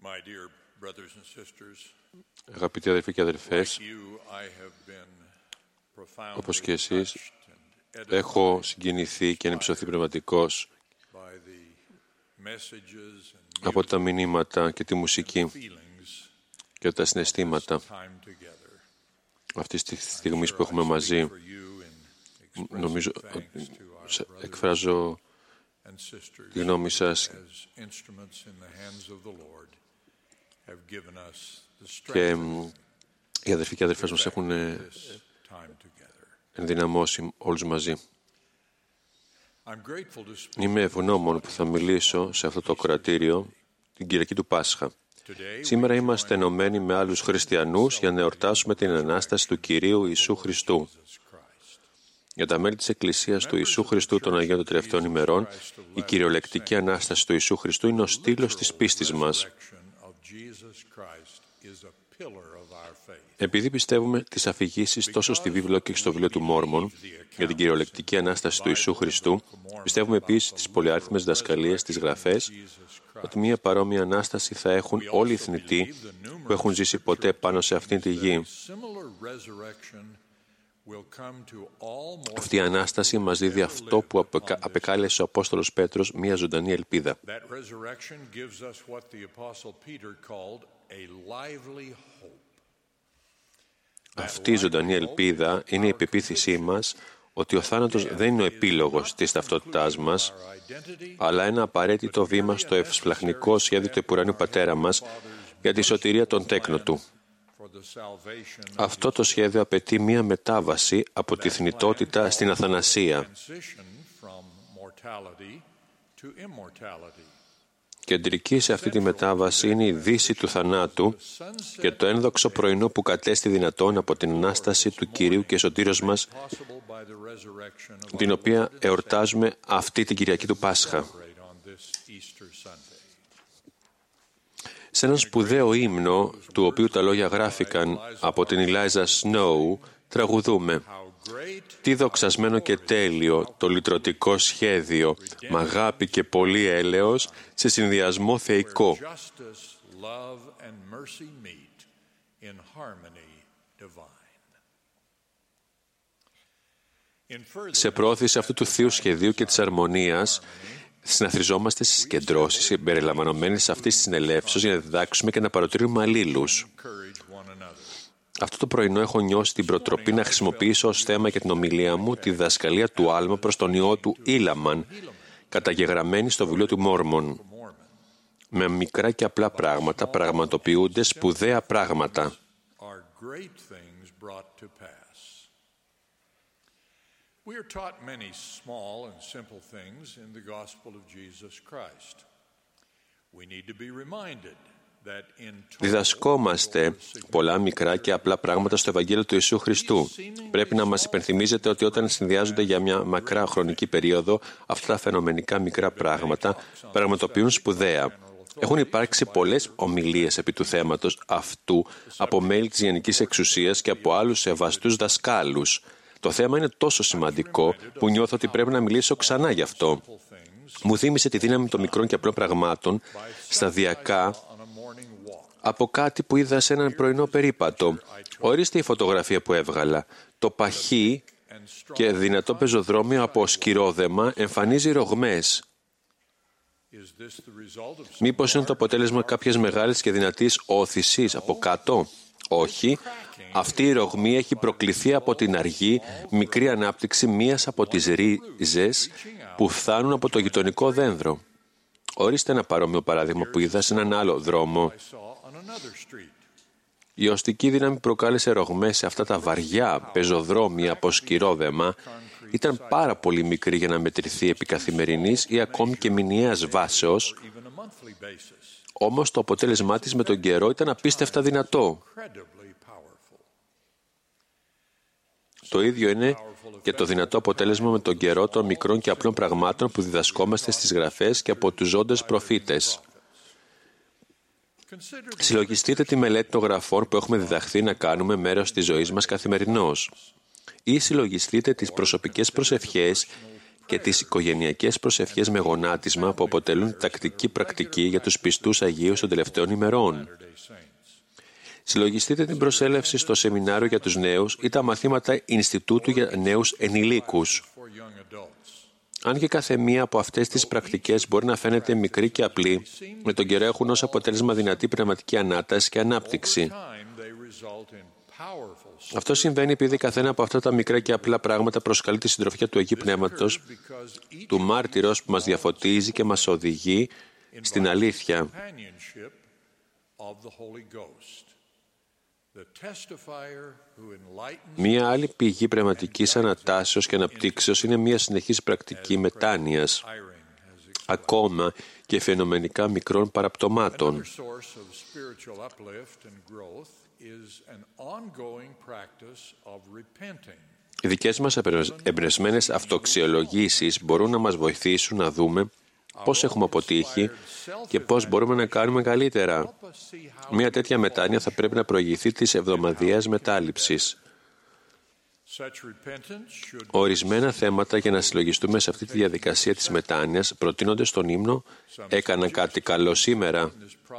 Αγαπητοί αδελφοί και αδελφές, όπως και εσείς, έχω συγκινηθεί και ανυψωθεί πνευματικώς από τα μηνύματα και τη μουσική και τα συναισθήματα αυτής της στιγμής που έχουμε μαζί. Νομίζω ότι εκφράζω τη γνώμη σας και οι αδελφοί και αδελφές μας έχουν ενδυναμώσει όλους μαζί. Είμαι ευγνώμων που θα μιλήσω σε αυτό το κρατήριο την Κυριακή του Πάσχα. Σήμερα είμαστε ενωμένοι με άλλους χριστιανούς για να εορτάσουμε την Ανάσταση του Κυρίου Ιησού Χριστού. Για τα μέλη της Εκκλησίας του Ιησού Χριστού των Αγίων των Τελευταίων ημερών, η κυριολεκτική Ανάσταση του Ιησού Χριστού είναι ο στήλος της πίστης μας. Επειδή πιστεύουμε τις αφηγήσεις τόσο στη βίβλο και στο βιβλίο του Μόρμον για την κυριολεκτική Ανάσταση του Ιησού Χριστού, πιστεύουμε επίσης τις πολυάριθμες διδασκαλίες, τις γραφές, ότι μια παρόμοια Ανάσταση θα έχουν όλοι οι θνητοί που έχουν ζήσει ποτέ πάνω σε αυτήν τη γη. Αυτή η Ανάσταση μας δίδει αυτό που απεκάλεσε ο Απόστολος Πέτρος, μια ζωντανή ελπίδα. Αυτή η ζωντανή ελπίδα είναι η πεποίθησή μας ότι ο θάνατος δεν είναι ο επίλογος της ταυτότητάς μας, αλλά ένα απαραίτητο βήμα στο ευσπλαχνικό σχέδιο του επουρανίου Πατέρα μας για τη σωτηρία των τέκνων Του. Αυτό το σχέδιο απαιτεί μία μετάβαση από τη θνητότητα στην αθανασία. Κεντρική σε αυτή τη μετάβαση είναι η δύση του θανάτου και το ένδοξο πρωινό που κατέστη δυνατόν από την Ανάσταση του Κυρίου και Σωτήρος μας, την οποία εορτάζουμε αυτή την Κυριακή του Πάσχα. Σε έναν σπουδαίο ύμνο, του οποίου τα λόγια γράφηκαν από την Eliza Snow, τραγουδούμε «Τι δοξασμένο και τέλειο το λυτρωτικό σχέδιο, μ' αγάπη και πολύ έλεος, σε συνδυασμό θεϊκό». Σε προώθηση αυτού του θείου σχεδίου και της αρμονίας, συναθριζόμαστε στις συγκεντρώσεις συμπεριλαμβανομένες αυτής της συνελεύσεως για να διδάξουμε και να παροτρύνουμε αλλήλους. Αυτό το πρωινό έχω νιώσει την προτροπή να χρησιμοποιήσω ως θέμα για την ομιλία μου τη διδασκαλία του Άλμα προς τον ιό του Ήλαμαν, καταγεγραμμένη στο βιβλίο του Μόρμον. Με μικρά και απλά πράγματα πραγματοποιούνται σπουδαία πράγματα. We are taught many small and simple things in the gospel of Jesus Christ. We need to be reminded that in Διδασκόμαστε πολλά μικρά και απλά πράγματα στο Ευαγγέλιο του Ιησού Χριστού. Πρέπει να μας υπενθυμίζετε ότι όταν συνδυάζονται για μια μακρά χρονική περίοδο, αυτά τα φαινομενικά μικρά πράγματα πραγματοποιούν σπουδαία. Έχουν υπάρξει πολλές ομιλίες επί του θέματος αυτού από μέλη της Γενικής Εξουσίας και από άλλους σεβαστούς δασκάλους. Το θέμα είναι τόσο σημαντικό που νιώθω ότι πρέπει να μιλήσω ξανά γι' αυτό. Μου θύμισε τη δύναμη των μικρών και απλών πραγμάτων σταδιακά από κάτι που είδα σε έναν πρωινό περίπατο. Ορίστε η φωτογραφία που έβγαλα. Το παχύ και δυνατό πεζοδρόμιο από σκυρόδεμα εμφανίζει ρογμές. Μήπως είναι το αποτέλεσμα κάποιας μεγάλης και δυνατής όθησης από κάτω? Όχι. Αυτή η ρογμή έχει προκληθεί από την αργή, μικρή ανάπτυξη μίας από τις ρίζες που φτάνουν από το γειτονικό δένδρο. Ορίστε ένα παρόμοιο παράδειγμα που είδα σε έναν άλλο δρόμο. Η οστική δύναμη προκάλεσε ρογμές σε αυτά τα βαριά πεζοδρόμια από σκυρόδεμα. Ήταν πάρα πολύ μικρή για να μετρηθεί επί καθημερινής ή ακόμη και μηνιαίας βάσεως. Όμως το αποτέλεσμά της με τον καιρό ήταν απίστευτα δυνατό. Το ίδιο είναι και το δυνατό αποτέλεσμα με τον καιρό των μικρών και απλών πραγμάτων που διδασκόμαστε στις γραφές και από τους ζώντες προφήτες. Συλλογιστείτε τη μελέτη των γραφών που έχουμε διδαχθεί να κάνουμε μέρος της ζωής μας καθημερινώς. Ή συλλογιστείτε τις προσωπικές προσευχές και τις οικογενειακές προσευχές με γονάτισμα που αποτελούν τακτική πρακτική για τους πιστούς Αγίους των τελευταίων ημερών. Συλλογιστείτε την προσέλευση στο σεμινάριο για τους νέους ή τα μαθήματα Ινστιτούτου για νέους ενηλίκους. Αν και κάθε μία από αυτές τις πρακτικές μπορεί να φαίνεται μικρή και απλή, με τον καιρό έχουν ως αποτέλεσμα δυνατή πνευματική ανάταση και ανάπτυξη. Αυτό συμβαίνει επειδή καθένα από αυτά τα μικρά και απλά πράγματα προσκαλεί τη συντροφιά του Αγίου Πνεύματος, του μάρτυρος που μας διαφωτίζει και μας οδηγεί στην αλήθεια. Μία άλλη πηγή πνευματικής ανατάσεως και αναπτύξεως είναι μία συνεχής πρακτική μετάνοιας, ακόμα και φαινομενικά μικρών παραπτωμάτων. Οι δικές μας εμπνευσμένες αυτοξιολογήσεις μπορούν να μας βοηθήσουν να δούμε πώς έχουμε αποτύχει και πώς μπορούμε να κάνουμε καλύτερα. Μια τέτοια μετάνοια θα πρέπει να προηγηθεί της εβδομαδιαίας μετάληψης. Ορισμένα θέματα για να συλλογιστούμε σε αυτή τη διαδικασία της μετάνοιας προτείνονται στον ύμνο «Έκανα κάτι καλό σήμερα».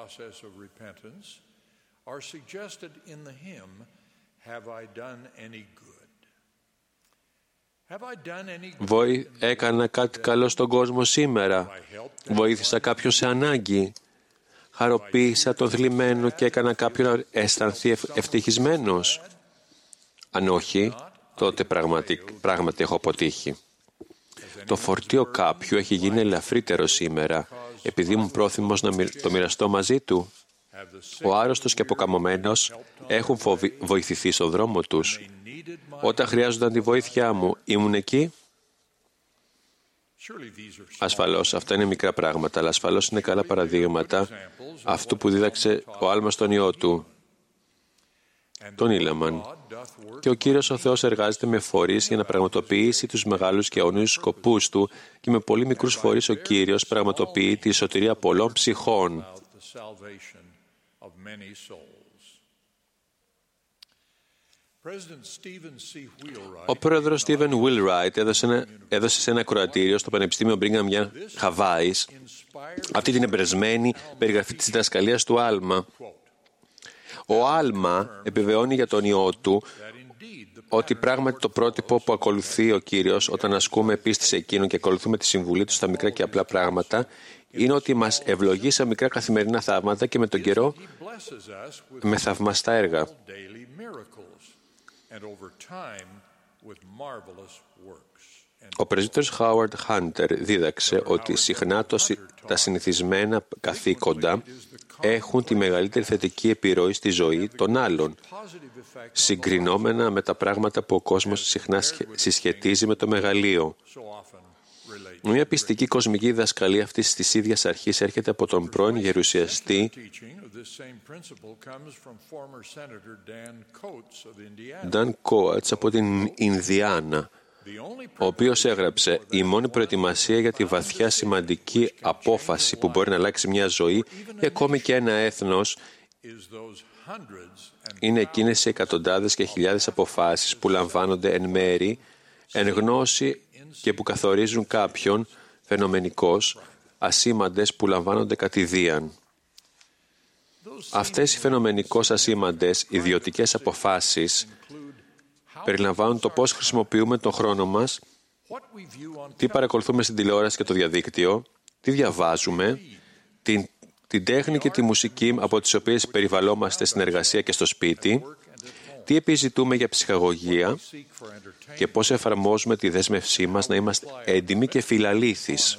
Έκανα κάτι καλό στον κόσμο σήμερα. Βοήθησα κάποιον σε ανάγκη. Χαροποίησα τον θλιμμένο και έκανα κάποιον να αισθανθεί ευτυχισμένος. Αν όχι, τότε πράγματι έχω αποτύχει. Το φορτίο κάποιου έχει γίνει ελαφρύτερο σήμερα, επειδή ήμουν πρόθυμος να το μοιραστώ μαζί του. Ο άρρωστος και αποκαμωμένος έχουν βοηθηθεί στον δρόμο τους. Όταν χρειάζονταν τη βοήθειά μου, ήμουν εκεί. Ασφαλώς, αυτά είναι μικρά πράγματα, αλλά ασφαλώς είναι καλά παραδείγματα αυτού που δίδαξε ο Άλμα στον Υιό του, τον Ήλαμαν. Και ο Κύριος ο Θεός εργάζεται με φορείς για να πραγματοποιήσει τους μεγάλους και αιώνιους σκοπούς του και με πολύ μικρούς φορείς ο Κύριος πραγματοποιεί τη σωτηρία πολλών ψυχών. Ο πρόεδρος Στίβεν Wheelwright έδωσε σε ένα ακροατήριο στο Πανεπιστήμιο Brigham Young, Χαβάης, αυτή την εμπνευσμένη περιγραφή της διδασκαλίας του Άλμα. Ο Άλμα επιβεβαιώνει για τον Υιό του ότι πράγματι το πρότυπο που ακολουθεί ο Κύριος όταν ασκούμε πίστη σε Εκείνον και ακολουθούμε τη συμβουλή του στα μικρά και απλά πράγματα είναι ότι μας ευλογεί σε μικρά καθημερινά θαύματα και με τον καιρό με θαυμαστά έργα. Ο πρεσβύτερος Χάουαρντ Χάντερ δίδαξε ότι συχνά τα συνηθισμένα καθήκοντα έχουν τη μεγαλύτερη θετική επιρροή στη ζωή των άλλων, συγκρινόμενα με τα πράγματα που ο κόσμος συχνά συσχετίζει με το μεγαλείο. Μια πιστική κοσμική διδασκαλία αυτής της ίδιας αρχής έρχεται από τον πρώην γερουσιαστή Dan Coats από την Ινδιάνα, ο οποίος έγραψε «Η μόνη προετοιμασία για τη βαθιά σημαντική απόφαση που μπορεί να αλλάξει μια ζωή ή ακόμη και ένα έθνος είναι εκείνες οι εκατοντάδες και χιλιάδες αποφάσεις που λαμβάνονται εν μέρη, εν γνώση και που καθορίζουν κάποιον φαινομενικώς, ασήμαντες που λαμβάνονται κατηδίαν». Αυτές οι φαινομενικώς ασήμαντες ιδιωτικές αποφάσεις περιλαμβάνουν το πώς χρησιμοποιούμε τον χρόνο μας, τι παρακολουθούμε στην τηλεόραση και το διαδίκτυο, τι διαβάζουμε, την τέχνη και τη μουσική από τις οποίες περιβαλλόμαστε στην εργασία και στο σπίτι, τι επιζητούμε για ψυχαγωγία και πώς εφαρμόζουμε τη δέσμευσή μας να είμαστε έντιμοι και φιλαλήθεις.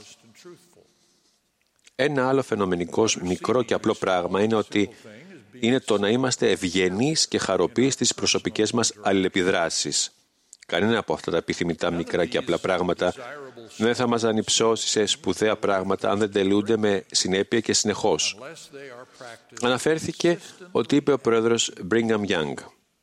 Ένα άλλο φαινομενικώς μικρό και απλό πράγμα είναι το να είμαστε ευγενείς και χαροποιείς στις προσωπικές μας αλληλεπιδράσεις. Κανένα από αυτά τα επιθυμητά μικρά και απλά πράγματα δεν θα μας ανυψώσει σε σπουδαία πράγματα αν δεν τελούνται με συνέπεια και συνεχώς. Αναφέρθηκε ότι είπε ο πρόεδρος Brigham Young.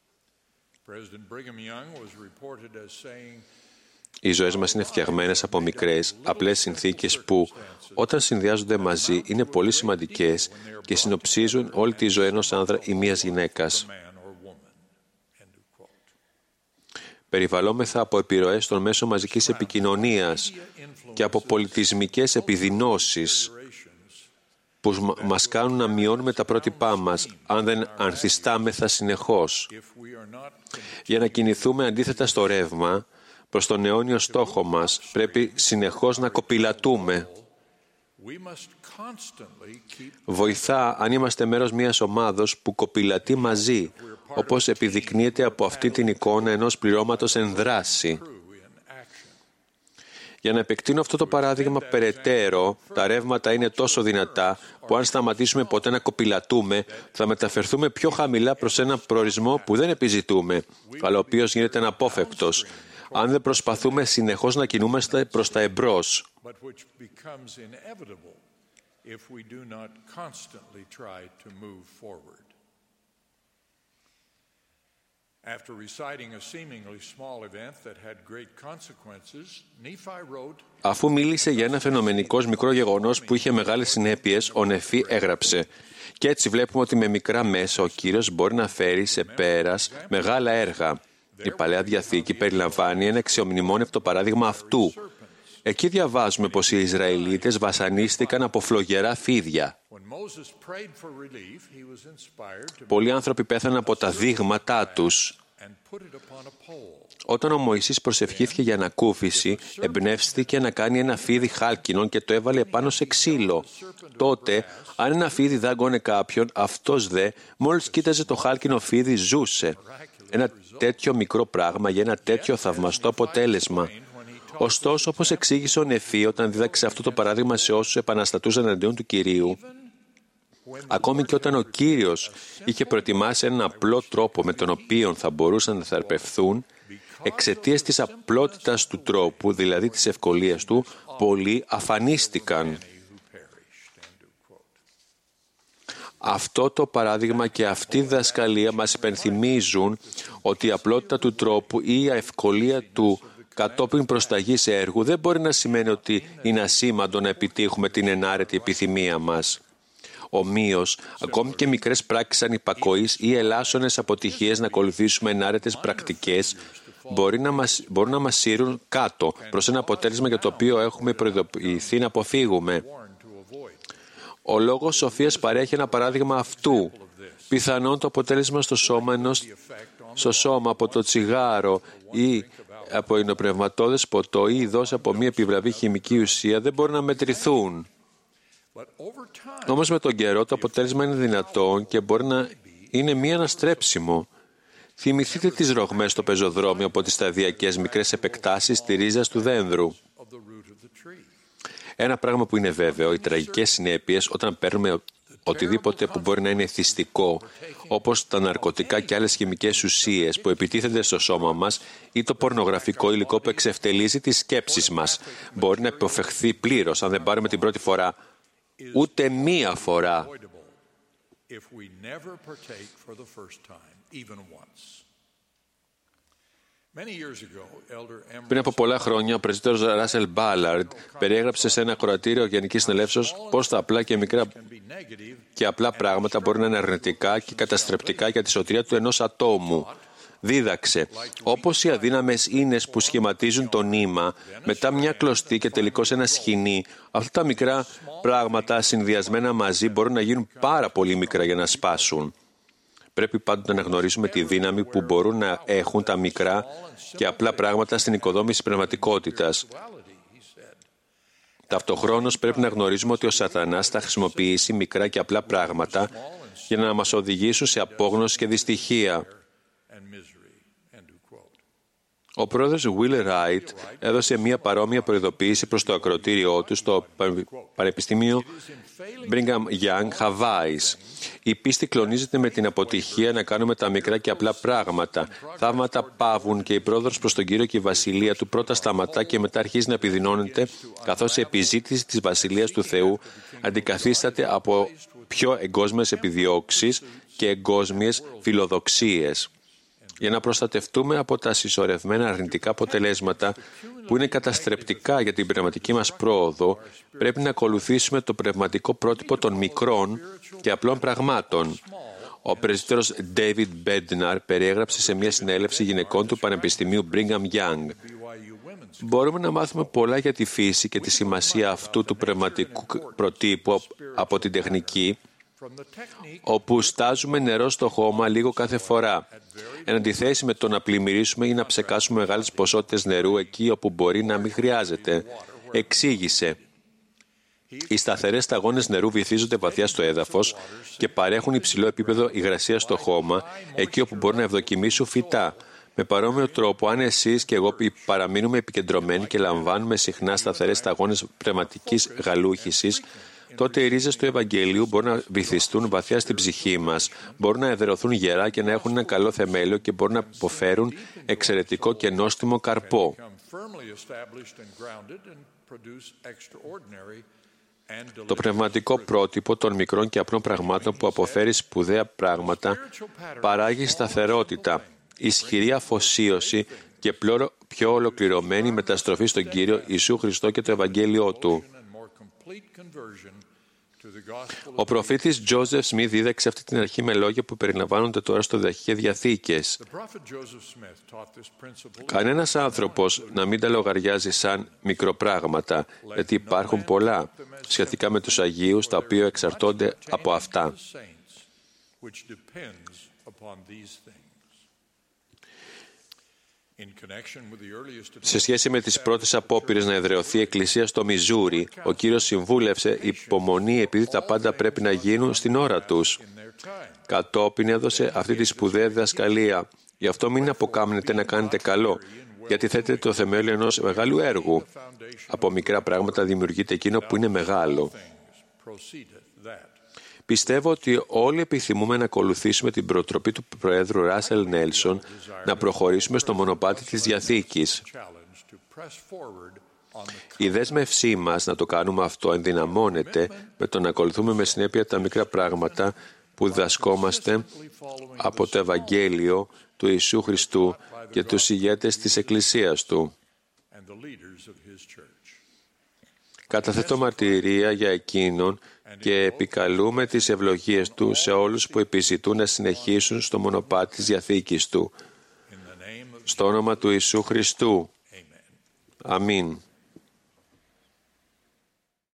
Οι ζωές μας είναι φτιαγμένες από μικρές, απλές συνθήκες που, όταν συνδυάζονται μαζί, είναι πολύ σημαντικές και συνοψίζουν όλη τη ζωή ενός άνδρα ή μιας γυναίκας. Περιβαλλόμεθα από επιρροές των μέσων μαζικής επικοινωνίας και από πολιτισμικές επιδεινώσεις που μας κάνουν να μειώνουμε τα πρότυπά μας, αν δεν ανθιστάμεθα συνεχώς. Για να κινηθούμε αντίθετα στο ρεύμα, προς τον αιώνιο στόχο μας, πρέπει συνεχώς να κοπηλατούμε. Βοηθά αν είμαστε μέρος μιας ομάδος που κοπηλατεί μαζί, όπως επιδεικνύεται από αυτή την εικόνα ενός πληρώματος εν δράση. Για να επεκτείνω αυτό το παράδειγμα περαιτέρω, τα ρεύματα είναι τόσο δυνατά που αν σταματήσουμε ποτέ να κοπηλατούμε, θα μεταφερθούμε πιο χαμηλά προς έναν προορισμό που δεν επιζητούμε, αλλά ο οποίος γίνεται αναπόφευκτος, αν δεν προσπαθούμε συνεχώς να κινούμαστε προς τα εμπρός. Αφού μίλησε για ένα φαινομενικώς μικρό γεγονός που είχε μεγάλες συνέπειες, ο Νεφή έγραψε: «Και έτσι βλέπουμε ότι με μικρά μέσα ο Κύριος μπορεί να φέρει σε πέρας μεγάλα έργα». Η Παλαιά Διαθήκη περιλαμβάνει ένα αξιομνημόνευτο παράδειγμα αυτού. Εκεί διαβάζουμε πως οι Ισραηλίτες βασανίστηκαν από φλογερά φίδια. Πολλοί άνθρωποι πέθαναν από τα δείγματά τους. Όταν ο Μωυσής προσευχήθηκε για ανακούφιση, εμπνεύστηκε να κάνει ένα φίδι χάλκινον και το έβαλε πάνω σε ξύλο. Τότε, αν ένα φίδι δάγκωνε κάποιον, αυτός δε, μόλις κοίταζε το χάλκινο φίδι, ζούσε. Ένα τέτοιο μικρό πράγμα για ένα τέτοιο θαυμαστό αποτέλεσμα. Ωστόσο, όπως εξήγησε ο Νεφή όταν δίδαξε αυτό το παράδειγμα σε όσους επαναστατούσαν εναντίον του Κυρίου, ακόμη και όταν ο Κύριος είχε προετοιμάσει έναν απλό τρόπο με τον οποίο θα μπορούσαν να θεραπευθούν, εξαιτίας της απλότητας του τρόπου, δηλαδή της ευκολίας του, πολλοί αφανίστηκαν. Αυτό το παράδειγμα και αυτή η διδασκαλία μας υπενθυμίζουν ότι η απλότητα του τρόπου ή η ευκολία του κατόπιν προσταγής έργου δεν μπορεί να σημαίνει ότι είναι ασήμαντο να επιτύχουμε την ενάρετη επιθυμία μας. Ομοίως, ακόμη και μικρές πράξεις ανυπακοής ή ελάσσονες αποτυχίες να ακολουθήσουμε ενάρετες πρακτικές μπορούν να μας σύρουν κάτω προς ένα αποτέλεσμα για το οποίο έχουμε προειδοποιηθεί να αποφύγουμε. Ο λόγος σοφίας παρέχει ένα παράδειγμα αυτού. Πιθανόν το αποτέλεσμα στο σώμα από το τσιγάρο ή από υνοπνευματώδες ποτό ή δόση από μια επιβλαβή χημική ουσία δεν μπορούν να μετρηθούν. Όμως με τον καιρό το αποτέλεσμα είναι δυνατόν και μπορεί να είναι μη αναστρέψιμο. Θυμηθείτε τις ρογμές στο πεζοδρόμιο από τις σταδιακές μικρές επεκτάσεις στη ρίζα του δένδρου. Ένα πράγμα που είναι βέβαιο, οι τραγικές συνέπειες όταν παίρνουμε οτιδήποτε που μπορεί να είναι θυστικό, όπως τα ναρκωτικά και άλλες χημικές ουσίες που επιτίθενται στο σώμα μας ή το πορνογραφικό υλικό που εξευτελίζει τις σκέψεις μας, μπορεί να υποφευχθεί πλήρως αν δεν πάρουμε την πρώτη φορά, ούτε μία φορά. Πριν από πολλά χρόνια, ο πρεσβύτερος Ράσελ Μπάλαρντ περιέγραψε σε ένα ακροατήριο Γενικής Συνελεύσεως πώς τα απλά και μικρά και απλά πράγματα μπορεί να είναι αρνητικά και καταστρεπτικά για τη σωτηρία του ενός ατόμου. Δίδαξε, όπως οι αδύναμες ίνες που σχηματίζουν το νήμα, μετά μια κλωστή και τελικώς ένα σχοινί, αυτά τα μικρά πράγματα συνδυασμένα μαζί μπορούν να γίνουν πάρα πολύ μικρά για να σπάσουν. Πρέπει πάντοτε να γνωρίζουμε τη δύναμη που μπορούν να έχουν τα μικρά και απλά πράγματα στην οικοδόμηση πνευματικότητας. Ταυτοχρόνως πρέπει να γνωρίζουμε ότι ο Σατανάς θα χρησιμοποιήσει μικρά και απλά πράγματα για να μας οδηγήσουν σε απόγνωση και δυστυχία. Ο πρόεδρος Will Wright έδωσε μια παρόμοια προειδοποίηση προς το ακροατήριό του στο Πανεπιστήμιο Brigham Young, Χαβάης. Η πίστη κλονίζεται με την αποτυχία να κάνουμε τα μικρά και απλά πράγματα. Θαύματα παύουν και η πρόοδος προς τον Κύριο και η βασιλεία του πρώτα σταματά και μετά αρχίζει να επιδεινώνεται, καθώς η επιζήτηση της βασιλείας του Θεού αντικαθίσταται από πιο εγκόσμιες επιδιώξεις και εγκόσμιες φιλοδοξίες. Για να προστατευτούμε από τα συσσωρευμένα αρνητικά αποτελέσματα που είναι καταστρεπτικά για την πνευματική μας πρόοδο, πρέπει να ακολουθήσουμε το πνευματικό πρότυπο των μικρών και απλών πραγμάτων. ο πρεσβύτερος David Bednar περιέγραψε σε μια συνέλευση γυναικών του Πανεπιστημίου Brigham Young. Μπορούμε να μάθουμε πολλά για τη φύση και τη σημασία αυτού του πνευματικού προτύπου από την τεχνική, όπου στάζουμε νερό στο χώμα λίγο κάθε φορά, εν αντιθέσει με το να πλημμυρίσουμε ή να ψεκάσουμε μεγάλες ποσότητες νερού εκεί όπου μπορεί να μην χρειάζεται. Εξήγησε. Οι σταθερές σταγόνες νερού βυθίζονται βαθιά στο έδαφος και παρέχουν υψηλό επίπεδο υγρασίας στο χώμα, εκεί όπου μπορούν να ευδοκιμήσουν φυτά. Με παρόμοιο τρόπο, αν εσείς και εγώ παραμείνουμε επικεντρωμένοι και λαμβάνουμε συχνά σταθερές σταγόνες πνευματικής γαλούχησης, τότε οι ρίζες του Ευαγγελίου μπορούν να βυθιστούν βαθιά στην ψυχή μας, μπορούν να εδραιωθούν γερά και να έχουν ένα καλό θεμέλιο και μπορούν να αποφέρουν εξαιρετικό και νόστιμο καρπό. Το πνευματικό πρότυπο των μικρών και απλών πραγμάτων που αποφέρει σπουδαία πράγματα παράγει σταθερότητα, ισχυρή αφοσίωση και πιο ολοκληρωμένη μεταστροφή στον Κύριο Ιησού Χριστό και το Ευαγγέλιο Του. Ο προφήτης Τζόζεφ Σμιθ δίδαξε αυτή την αρχή με λόγια που περιλαμβάνονται τώρα στο Διαθήκες. Κανένας άνθρωπος να μην τα λογαριάζει σαν μικροπράγματα, γιατί υπάρχουν πολλά σχετικά με τους Αγίους τα οποία εξαρτώνται από αυτά. Σε σχέση με τις πρώτες απόπειρες να εδραιωθεί η Εκκλησία στο Μιζούρι, ο Κύριος συμβούλευσε υπομονή επειδή τα πάντα πρέπει να γίνουν στην ώρα τους. Κατόπιν έδωσε αυτή τη σπουδαία διδασκαλία. Γι' αυτό μην αποκάμνετε να κάνετε καλό, γιατί θέτετε το θεμέλιο ενός μεγάλου έργου. Από μικρά πράγματα δημιουργείται εκείνο που είναι μεγάλο. Πιστεύω ότι όλοι επιθυμούμε να ακολουθήσουμε την προτροπή του Προέδρου Ράσελ Νέλσον να προχωρήσουμε στο μονοπάτι της Διαθήκης. Η δέσμευσή μας να το κάνουμε αυτό ενδυναμώνεται με το να ακολουθούμε με συνέπεια τα μικρά πράγματα που διδασκόμαστε από το Ευαγγέλιο του Ιησού Χριστού και τους ηγέτες της Εκκλησίας Του. Καταθέτω μαρτυρία για εκείνον και επικαλούμε τις ευλογίες Του σε όλους που επιζητούν να συνεχίσουν στο μονοπάτι της Διαθήκης Του. Στο όνομα του Ιησού Χριστού. Αμήν.